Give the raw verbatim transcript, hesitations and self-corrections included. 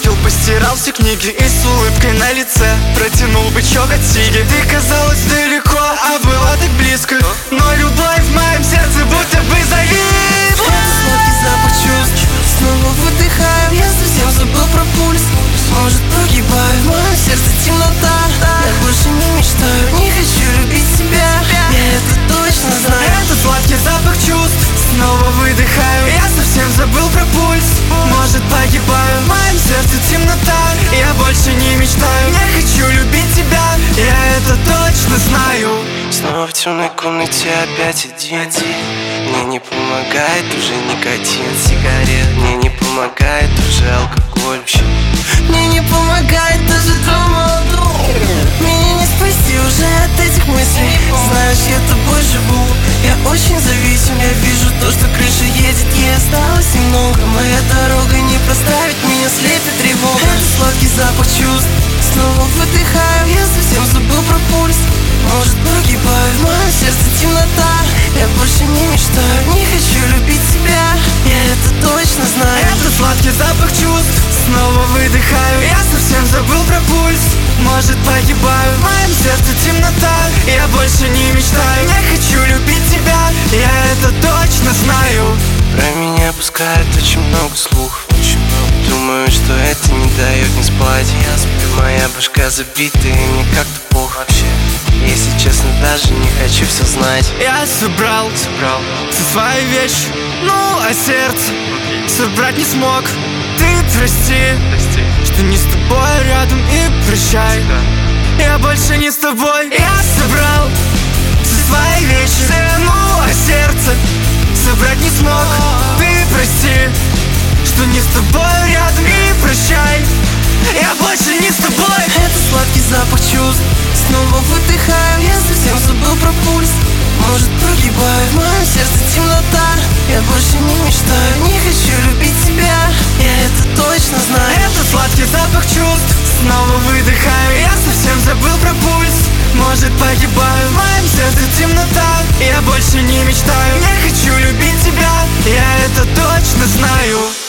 Выпил, постирал все книги и с улыбкой на лице протянул бычок от сиги. Ты казалась далеко, а была так близко, но любовь в моем сердце будто бы зависла. Это сладкий запах чувств, снова выдыхаю. Я совсем забыл про пульс, может погибаю. В моем сердце темнота, я больше не мечтаю. Не хочу любить себя, я это точно знаю. Это сладкий запах чувств, снова выдыхаю. Я совсем забыл про пульс, может погибаю. В моем сердце темнота, я больше не мечтаю. Не хочу любить тебя, я это точно знаю. Снова в темной комнате опять один. Мне не помогает уже никотин, сигарет. Мне не помогает уже алкоголь. Мне не помогает даже дома. Меня не спасти уже от этих мыслей. Знаешь, я тобой живу, я очень зависим. Я вижу то, что крыша едет, ей осталось немного. Моя дорога не проставит, меня слепит тревога. Это сладкий запах чувств, снова выдыхаю. Я совсем забыл про пульс, может погибаю. В моем сердце темнота, я больше не мечтаю. Не хочу любить себя, я это точно знаю. Это сладкий запах чувств, снова выдыхаю. Я совсем забыл про пульс, может погибаю. В моем сердце темнота, я больше не мечтаю. Не хочу любить тебя, я это точно знаю. Про меня пускают очень много слухов. Думаю, что это не дает не спать. Я сплю, моя башка забита, и мне как-то плохо вообще. Если честно, даже не хочу все знать. Я собрал, собрал все свои вещи, ну а сердце собрать не смог. Ты прости, прости, что не с тобой рядом, и прощай, да. Я больше не с тобой. Я собрал все свои вещи, ну а сердце собрать не смог. Ты прости, что не с тобой рядом, и прощай, я больше не с тобой. Это сладкий запах чувств, снова выдыхаю. Я совсем забыл про пульс, может погибаю. В моем сердце темнота, я больше не мечтаю. Не хочу любить себя, я это точно знаю. Это сладкий запах чувств, снова выдыхаю. Я совсем забыл про пульс, может погибаю. В моем сердце темнота, я больше не мечтаю. Не хочу любить тебя, я это точно знаю.